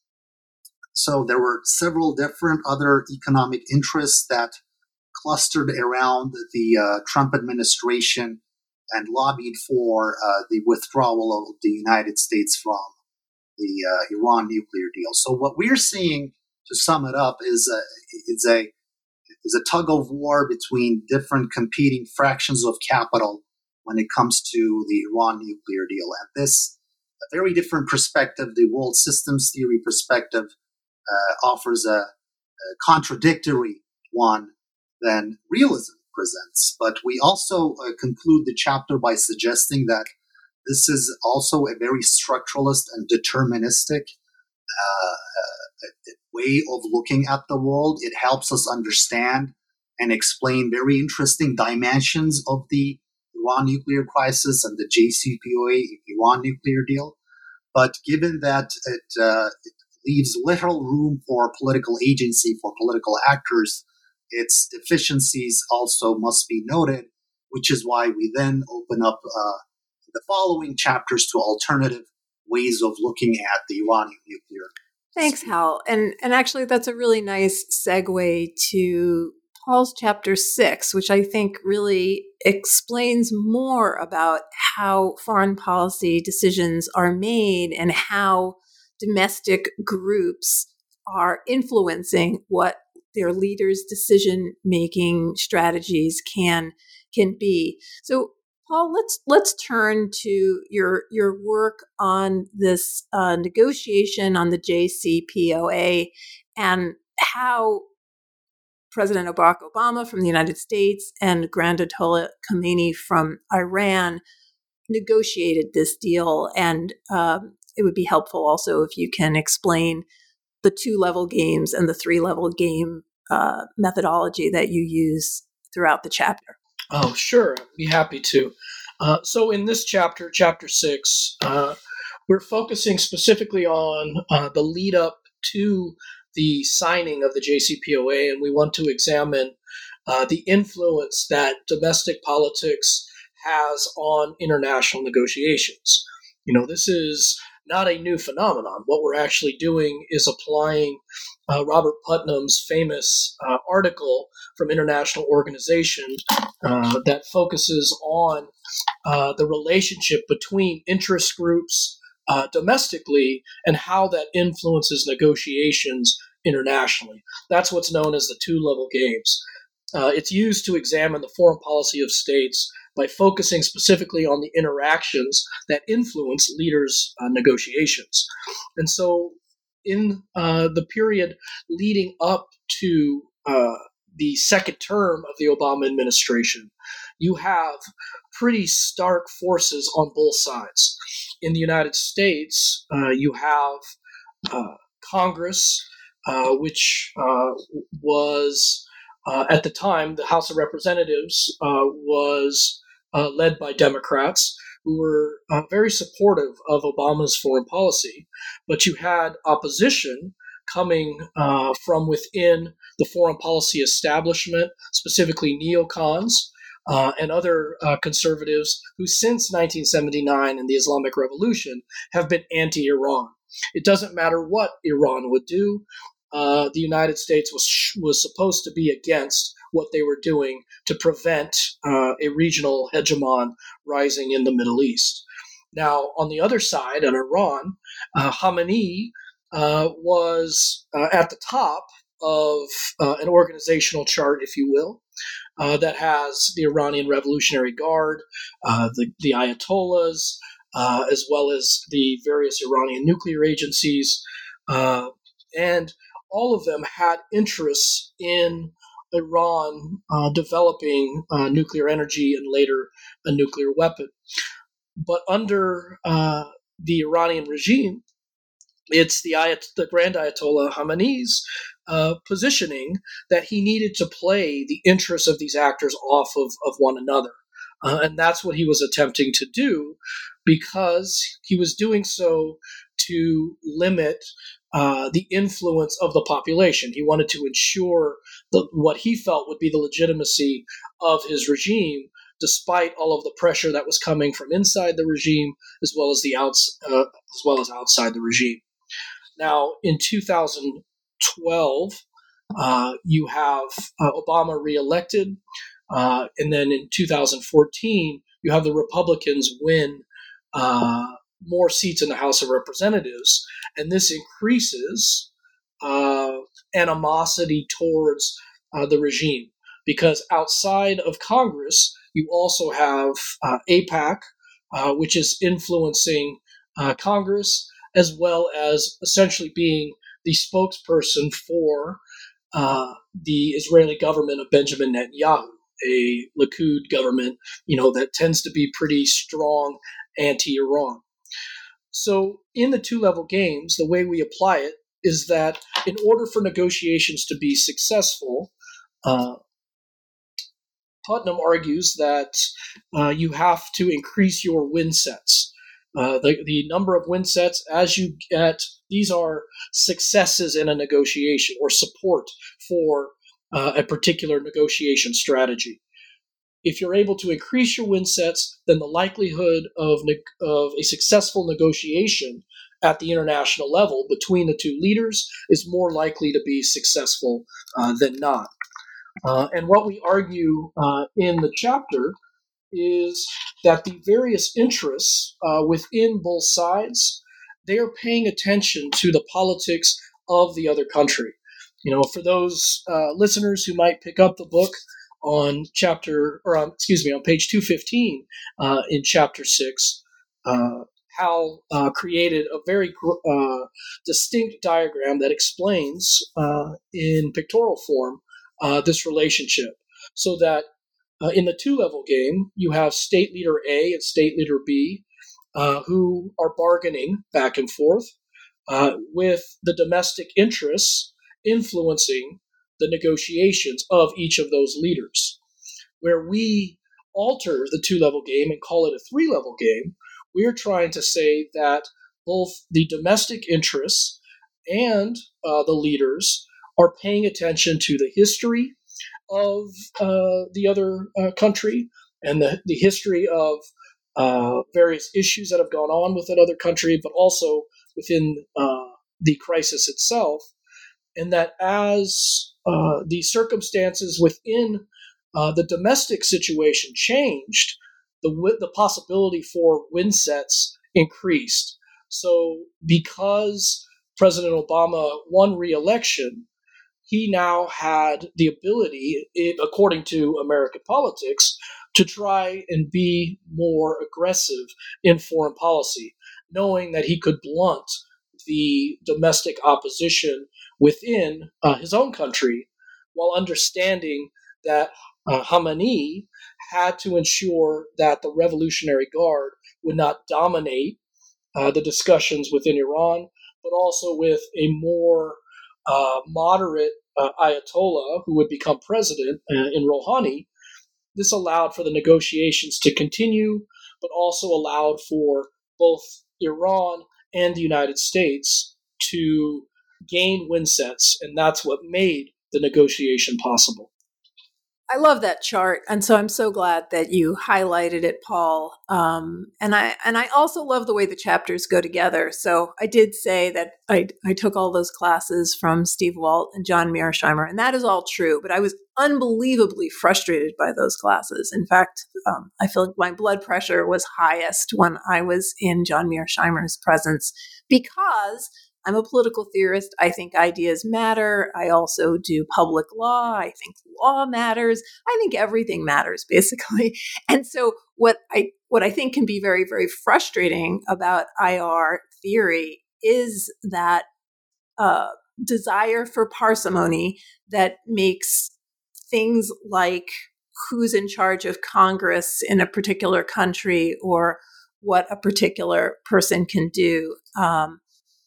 so there were several different other economic interests that clustered around the uh, Trump administration and lobbied for uh, the withdrawal of the United States from the uh, Iran nuclear deal. So what we're seeing, to sum it up, is a, is a is a tug of war between different competing fractions of capital when it comes to the Iran nuclear deal. And this, a very different perspective, the world systems theory perspective, uh, offers a, a contradictory one than realism presents. But we also uh, conclude the chapter by suggesting that this is also a very structuralist and deterministic uh, uh, way of looking at the world. It helps us understand and explain very interesting dimensions of the Iran nuclear crisis and the J C P O A Iran nuclear deal. But given that it, uh, it leaves little room for political agency for political actors, its deficiencies also must be noted, which is why we then open up uh, the following chapters to alternative ways of looking at the Iranian nuclear. Thanks, Hal. And and actually, that's a really nice segue to Paul's chapter six, which I think really explains more about how foreign policy decisions are made and how domestic groups are influencing what their leaders' decision-making strategies can can be. So, Paul, let's let's turn to your your work on this uh, negotiation on the J C P O A and how President Barack Obama from the United States and Grand Ayatollah Khomeini from Iran negotiated this deal. And um, it would be helpful also if you can explain the two-level games and the three-level game uh, methodology that you use throughout the chapter. Oh, sure. I'd be happy to. Uh, so in this chapter, chapter six, uh, we're focusing specifically on uh, the lead up to the signing of the J C P O A, and we want to examine uh, the influence that domestic politics has on international negotiations. You know, this is not a new phenomenon. What we're actually doing is applying uh, Robert Putnam's famous uh, article from International Organization uh, that focuses on uh, the relationship between interest groups uh, domestically and how that influences negotiations internationally. That's what's known as the two-level games. Uh, it's used to examine the foreign policy of states by focusing specifically on the interactions that influence leaders' uh, negotiations. And so in uh, the period leading up to uh, the second term of the Obama administration, you have pretty stark forces on both sides. In the United States, uh, you have uh, Congress, uh, which uh, was, uh, at the time, the House of Representatives uh, was uh, led by Democrats who were uh, very supportive of Obama's foreign policy. But you had opposition coming uh, from within the foreign policy establishment, specifically neocons uh, and other uh, conservatives who since nineteen seventy-nine and the Islamic Revolution have been anti-Iran. It doesn't matter what Iran would do. Uh, the United States was was supposed to be against what they were doing to prevent uh, a regional hegemon rising in the Middle East. Now, on the other side, in Iran, uh, Khamenei uh, was uh, at the top of uh, an organizational chart, if you will, uh, that has the Iranian Revolutionary Guard, uh, the, the Ayatollahs, uh, as well as the various Iranian nuclear agencies, uh, and all of them had interests in Iran uh, developing uh, nuclear energy and later a nuclear weapon. But under uh, the Iranian regime, it's the, Ayat- the Grand Ayatollah Khamenei's uh, positioning that he needed to play the interests of these actors off of, of one another. Uh, and that's what he was attempting to do, because he was doing so to limit uh, the influence of the population. He wanted to ensure the, what he felt would be the legitimacy of his regime, despite all of the pressure that was coming from inside the regime as well as the outs, uh, as well as outside the regime. Now, in two thousand twelve, uh, you have uh, Obama reelected, uh, and then in two thousand fourteen, you have the Republicans win uh, more seats in the House of Representatives, and this increases uh, animosity towards uh, the regime, because outside of Congress, you also have uh, AIPAC, uh, which is influencing uh, Congress, as well as essentially being the spokesperson for uh, the Israeli government of Benjamin Netanyahu, a Likud government, you know, that tends to be pretty strong anti-Iran. So in the two-level games, the way we apply it is that in order for negotiations to be successful, uh, Putnam argues that uh, you have to increase your win sets. Uh, the, the number of win sets as you get, these are successes in a negotiation or support for uh, a particular negotiation strategy. If you're able to increase your win sets, then the likelihood of, ne- of a successful negotiation at the international level between the two leaders is more likely to be successful uh, than not. Uh, and what we argue uh, in the chapter is that the various interests uh, within both sides, they are paying attention to the politics of the other country. You know, for those uh, listeners who might pick up the book on chapter, or um, excuse me, on page two fifteen uh, in chapter six, uh, Hal uh, created a very uh, distinct diagram that explains uh, in pictorial form uh, this relationship, so that Uh, in the two-level game, you have State Leader A and State Leader B uh, who are bargaining back and forth uh, with the domestic interests influencing the negotiations of each of those leaders. Where we alter the two-level game and call it a three-level game, we're trying to say that both the domestic interests and uh, the leaders are paying attention to the history of uh, the other uh, country and the, the history of uh, various issues that have gone on with that other country, but also within uh, the crisis itself. And that as uh, the circumstances within uh, the domestic situation changed, the, the possibility for win sets increased. So because President Obama won re-election, he now had the ability, according to American politics, to try and be more aggressive in foreign policy, knowing that he could blunt the domestic opposition within uh, his own country while understanding that uh, Khamenei had to ensure that the Revolutionary Guard would not dominate uh, the discussions within Iran, but also with a more uh, moderate uh, Ayatollah who would become president uh, in Rouhani. This allowed for the negotiations to continue, but also allowed for both Iran and the United States to gain win sets, and that's what made the negotiation possible. I love that chart, and so I'm so glad that you highlighted it, Paul. Um, and I and I also love the way the chapters go together. So I did say that I I took all those classes from Steve Walt and John Mearsheimer, and that is all true. But I was unbelievably frustrated by those classes. In fact, um, I feel like my blood pressure was highest when I was in John Mearsheimer's presence because I'm a political theorist. I think ideas matter. I also do public law. I think law matters. I think everything matters, basically. And so what I what I think can be very, very frustrating about I R theory is that uh, desire for parsimony that makes things like who's in charge of Congress in a particular country or what a particular person can do um,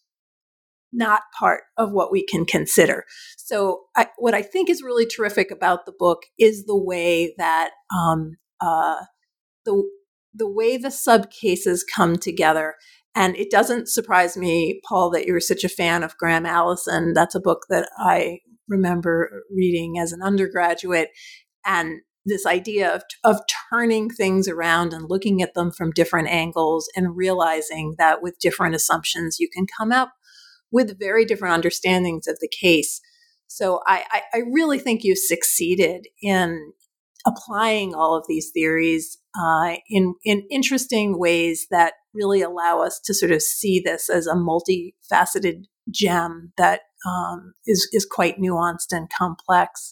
not part of what we can consider. So I, what I think is really terrific about the book is the way that um, uh, the the way the subcases come together. And it doesn't surprise me, Paul, that you're such a fan of Graham Allison. That's a book that I remember reading as an undergraduate. And this idea of, of turning things around and looking at them from different angles and realizing that with different assumptions, you can come up with very different understandings of the case. So I, I, I really think you've succeeded in applying all of these theories uh, in, in interesting ways that really allow us to sort of see this as a multifaceted gem that um, is, is quite nuanced and complex.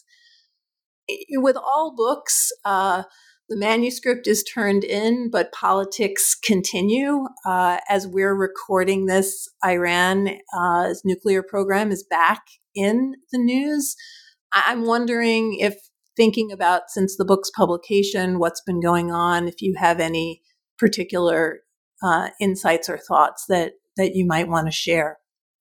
With all books, uh, the manuscript is turned in, but politics continue. Uh, as we're recording this, Iran's uh, nuclear program is back in the news. I'm wondering if, thinking about since the book's publication, what's been going on, if you have any particular uh, insights or thoughts that, that you might want to share.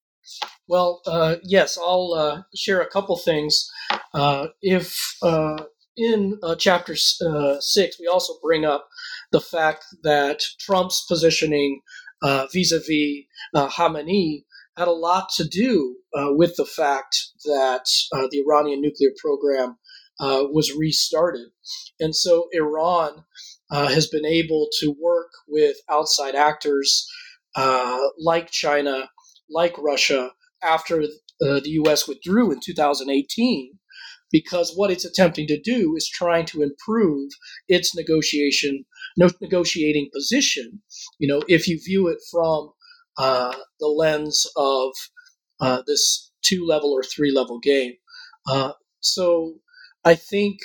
Well, uh, yes, I'll uh, share a couple things. Uh, if uh, in uh, chapter uh, six, we also bring up the fact that Trump's positioning uh, vis-a-vis uh, Khamenei had a lot to do uh, with the fact that uh, the Iranian nuclear program uh, was restarted. And so Iran uh, has been able to work with outside actors uh, like China, like Russia, after uh, the U S withdrew in two thousand eighteen, because what it's attempting to do is trying to improve its negotiation, no, negotiating position. You know, if you view it from uh, the lens of uh, this two-level or three-level game. Uh, so I think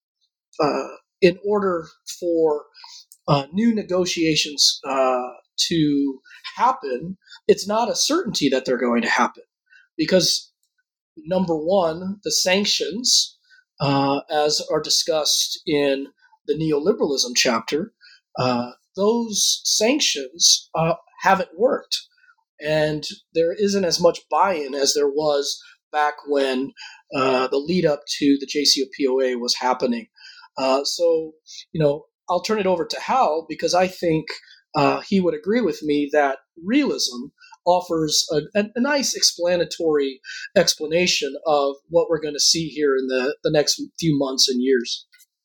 uh, in order for uh, new negotiations uh, to happen, it's not a certainty that they're going to happen. Because, number one, the sanctions, uh, as are discussed in the neoliberalism chapter, uh, those sanctions uh, haven't worked. And there isn't as much buy-in as there was back when uh, the lead up to the J C P O A was happening. Uh, so, you know, I'll turn it over to Hal because I think uh, he would agree with me that realism offers a, a, a nice explanatory explanation of what we're going to see here in the, the next few months and years.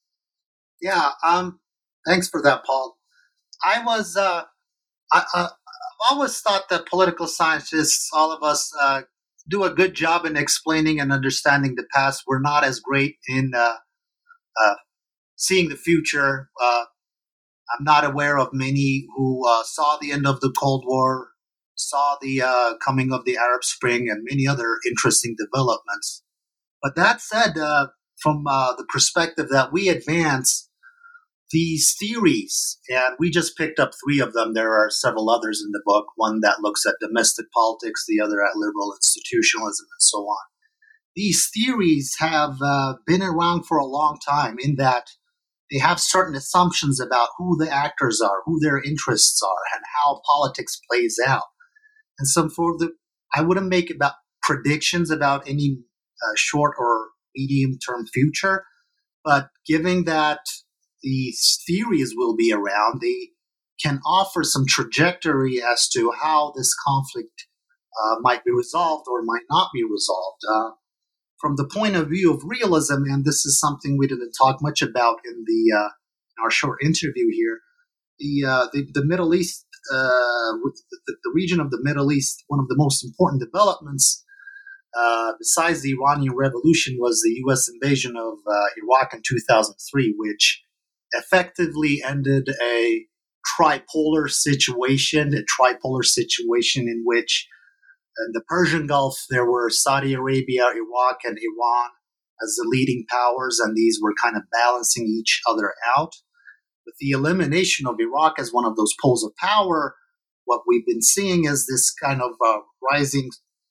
Yeah, um, thanks for that, Paul. I was, uh, I, uh, I've always thought that political scientists, all of us, uh, do a good job in explaining and understanding the past. We're not as great in uh, uh, seeing the future. Uh, I'm not aware of many who uh, saw the end of the Cold War, saw the uh, coming of the Arab Spring, and many other interesting developments. But that said, uh, from uh, the perspective that we advance these theories, and we just picked up three of them. There are several others in the book, one that looks at domestic politics, the other at liberal institutionalism, and so on. these theories have uh, been around for a long time in that they have certain assumptions about who the actors are, who their interests are, and how politics plays out. And some for the, I wouldn't make about predictions about any uh, short or medium term future, but given that these theories will be around, they can offer some trajectory as to how this conflict uh, might be resolved or might not be resolved. Uh, from the point of view of realism, and this is something we didn't talk much about in the uh, in our short interview here, the uh, the, the Middle East, uh, the, the region of the Middle East, one of the most important developments uh, besides the Iranian Revolution was the U S invasion of uh, Iraq in two thousand three, which effectively ended a tripolar situation, a tripolar situation in which in the Persian Gulf, there were Saudi Arabia, Iraq, and Iran as the leading powers, and these were kind of balancing each other out. With the elimination of Iraq as one of those poles of power, what we've been seeing is this kind of uh, rising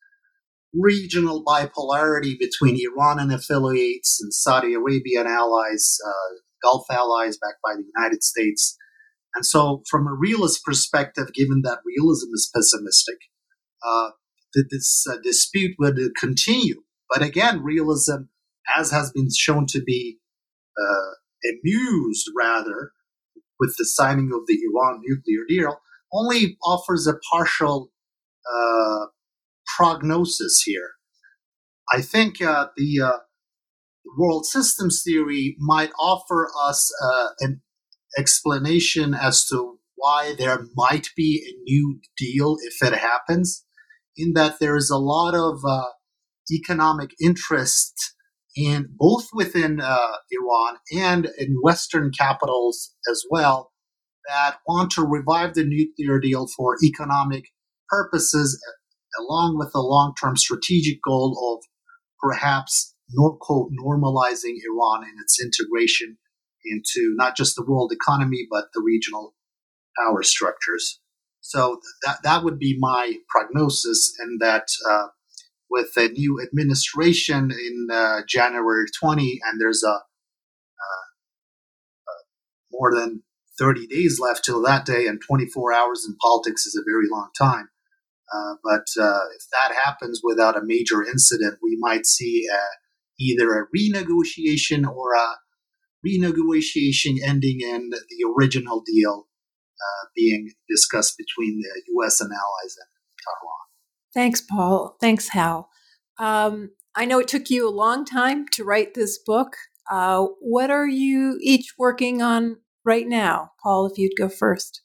regional bipolarity between Iran and affiliates and Saudi Arabian allies, uh, Gulf allies backed by the United States. And so, from a realist perspective, given that realism is pessimistic, uh, that this uh, dispute would continue. But again, realism, as has been shown to be uh, amused, rather, with the signing of the Iran nuclear deal, only offers a partial uh, prognosis here. I think uh, the uh, world systems theory might offer us uh, an explanation as to why there might be a new deal if it happens, in that there is a lot of uh, economic interest in both within uh, Iran and in Western capitals as well that want to revive the nuclear deal for economic purposes, along with a long-term strategic goal of perhaps nor- quote, normalizing Iran and its integration into not just the world economy, but the regional power structures. So that that would be my prognosis, and that uh, with a new administration in uh, January twentieth, and there's a uh, uh, more than thirty days left till that day, and twenty-four hours in politics is a very long time. Uh, but uh, if that happens without a major incident, we might see uh, either a renegotiation or a renegotiation ending in the original deal uh, being discussed between the U S and allies and Taiwan. Thanks, Paul. Thanks, Hal. Um, I know it took you a long time to write this book. Uh, what are you each working on right now? Paul, if you'd go first.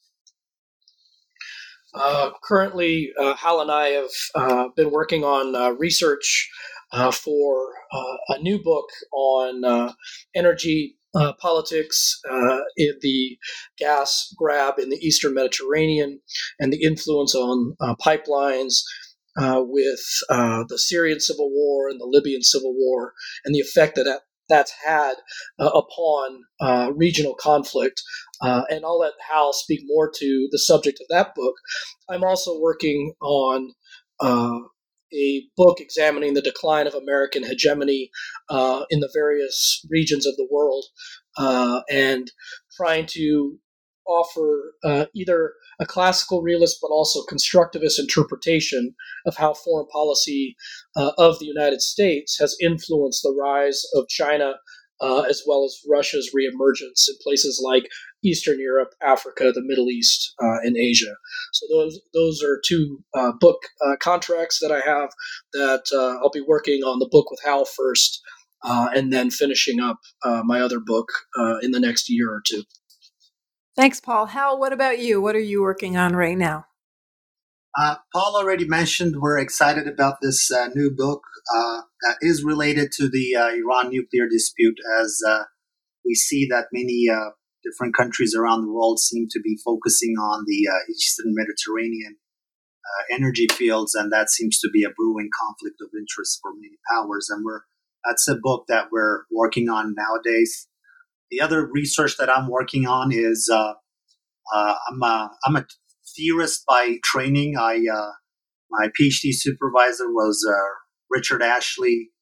Uh, currently, uh, Hal and I have uh, been working on uh, research uh, for uh, a new book on uh, energy uh, politics uh, in the gas grab in the Eastern Mediterranean and the influence on uh, pipelines uh, with uh, the Syrian civil war and the Libyan civil war and the effect that, that that's had uh, upon uh, regional conflict. Uh, and I'll let Hal speak more to the subject of that book. I'm also working on uh, a book examining the decline of American hegemony uh, in the various regions of the world uh, and trying to offer uh, either a classical realist but also constructivist interpretation of how foreign policy uh, of the United States has influenced the rise of China uh, as well as Russia's reemergence in places like Eastern Europe, Africa, the Middle East, uh, and Asia. So those those are two uh, book uh, contracts that I have that uh, I'll be working on the book with Hal first uh, and then finishing up uh, my other book uh, in the next year or two. Thanks, Paul. Hal, what about you? What are you working on right now? Uh, Paul already mentioned we're excited about this uh, new book uh, that is related to the uh, Iran nuclear dispute, as uh, we see that many uh, different countries around the world seem to be focusing on the uh, Eastern Mediterranean uh, energy fields, and that seems to be a brewing conflict of interest for many powers. And we're that's a book that we're working on nowadays. The other research that I'm working on is uh, uh, I'm a, I'm a theorist by training. I uh, my PhD supervisor was uh, Richard Ashley,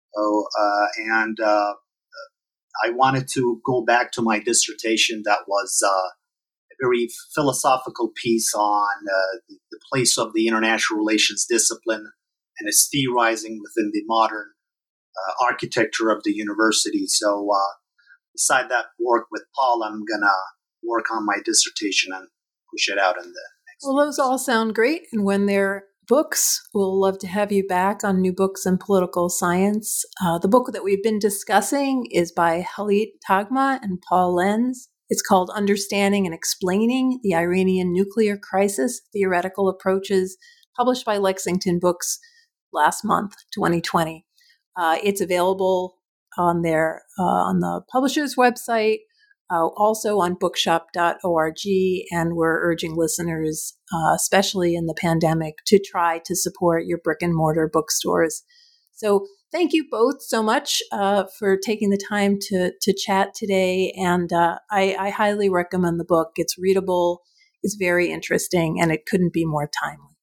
Oh, uh, and uh, I wanted to go back to my dissertation that was uh, a very philosophical piece on uh, the, the place of the international relations discipline and its theorizing within the modern uh, architecture of the university. So uh, beside that work with Paul, I'm going to work on my dissertation and push it out in the next Well, those all sound great. And when they're books, we'll love to have you back on New Books in Political Science. Uh, the book that we've been discussing is by Halit Tagma and Paul Lenz. It's called Understanding and Explaining the Iranian Nuclear Crisis, Theoretical Approaches, published by Lexington Books last month, twenty twenty. Uh, it's available on their uh, on the publisher's website, uh, also on bookshop dot org, and we're urging listeners, uh, especially in the pandemic, to try to support your brick and mortar bookstores. So thank you both so much uh, for taking the time to to chat today, and uh, I, I highly recommend the book. It's readable, it's very interesting, and it couldn't be more timely.